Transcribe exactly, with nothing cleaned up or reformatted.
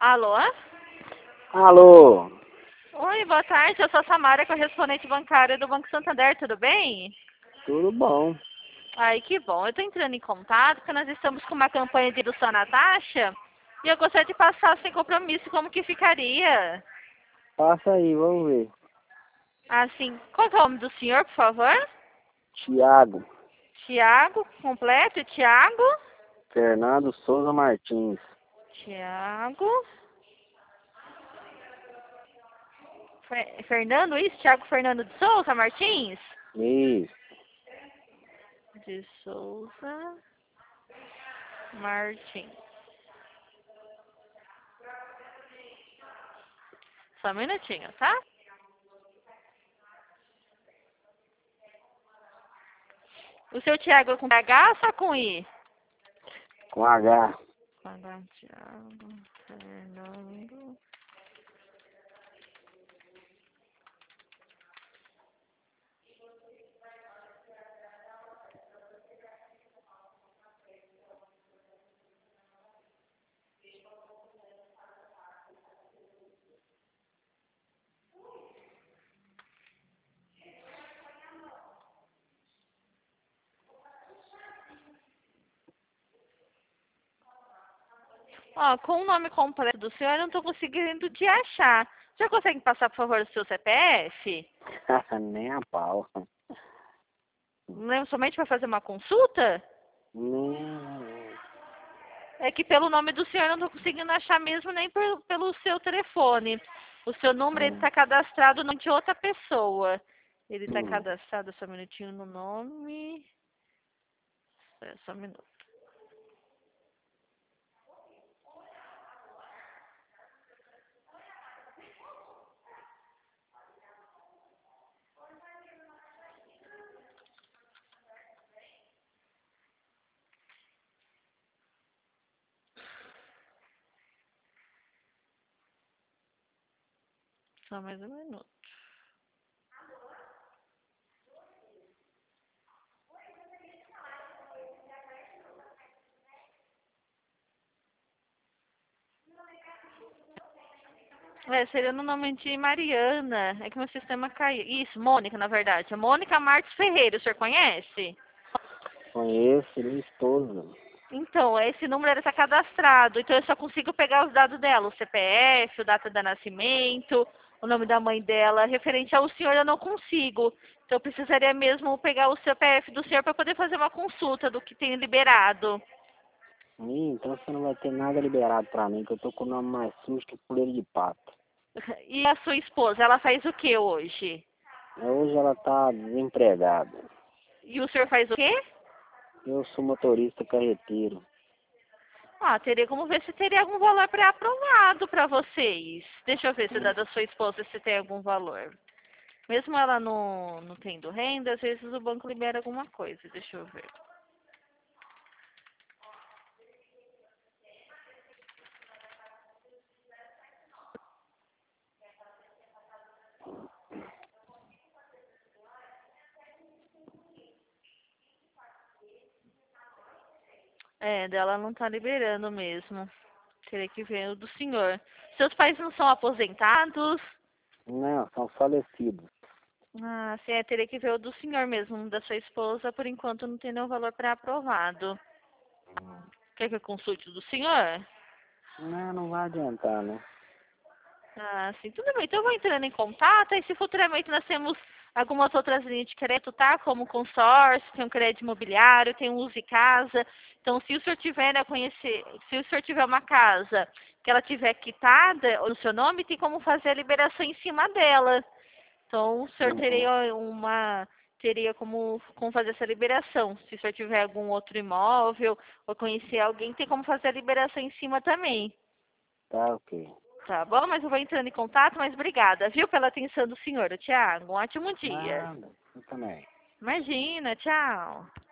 Alô? Alô, Oi, boa tarde. Eu sou a Samara, correspondente bancária do Banco Santander, tudo bem? tudo bom? Ai, que bom. Eu estou entrando em contato porque nós estamos com uma campanha de redução na taxa e eu gostaria de passar sem compromisso como que ficaria. Passa aí, vamos ver. Assim, qual que é o nome do senhor, por favor? Tiago, Tiago, completo, Tiago? Fernando Souza Martins. Tiago. Fer- Fernando, isso? Tiago Fernando de Souza Martins? Isso, De Souza Martins. Só um minutinho, tá? O seu Tiago é com H ou só com I? com H. Com H, Tiago Fernando. Ó, com o nome completo do senhor, eu não estou conseguindo te achar. O senhor consegue passar, por favor, o seu C P F? Nem a pau. Não, somente para fazer uma consulta? Nem... É que pelo nome do senhor eu não estou conseguindo achar mesmo nem por, pelo seu telefone. O seu número ele Hum, está cadastrado no nome de outra pessoa. Ele está hum. cadastrado, só um minutinho, no nome. É, só um minuto. Só mais um minuto. É, seria no nome de Mariana. É que meu sistema caiu. Isso, Mônica, na verdade. É Mônica Marques Ferreira, o senhor conhece? Conheço minha esposa. Então, esse número está cadastrado. Então, eu só consigo pegar os dados dela. O C P F, o data de nascimento, o nome da mãe dela. Referente ao senhor, eu não consigo. Então, eu precisaria mesmo pegar o C P F do senhor para poder fazer uma consulta do que tem liberado. Ih, então você não vai ter nada liberado pra mim, que eu tô com o nome mais sujo que puleiro de pato. E a sua esposa, ela faz o que hoje? Hoje ela tá desempregada. E o senhor faz o quê? Eu sou motorista carreteiro. Ah, teria como ver se teria algum valor pré-aprovado para vocês. Deixa eu ver se o da da sua esposa se tem algum valor. Mesmo ela não, não tendo renda, às vezes o banco libera alguma coisa. Deixa eu ver. É, dela não tá liberando mesmo. Teria que ver o do senhor. Seus pais não são aposentados? Não, são falecidos. Ah, sim, é, teria que ver o do senhor mesmo, da sua esposa. Por enquanto não tem nenhum valor pré-aprovado. Quer que eu consulte o do senhor? Não, não vai adiantar, né? Ah, sim, tudo bem. Então eu vou entrando em contato e se futuramente nós temos algumas outras linhas de crédito, tá? Como consórcio, tem um crédito imobiliário, tem um Use Casa. Então, se o senhor tiver, né, conhecer, se o senhor tiver uma casa que ela tiver quitada no seu nome, tem como fazer a liberação em cima dela. Então, o senhor Uhum. teria uma teria como, como fazer essa liberação. Se o senhor tiver algum outro imóvel ou conhecer alguém, tem como fazer a liberação em cima também. Tá, ok. Tá bom, mas eu vou entrando em contato, mas obrigada, viu, pela atenção do senhor, Tiago. Um ótimo dia. Nada, eu também. Imagina, tchau.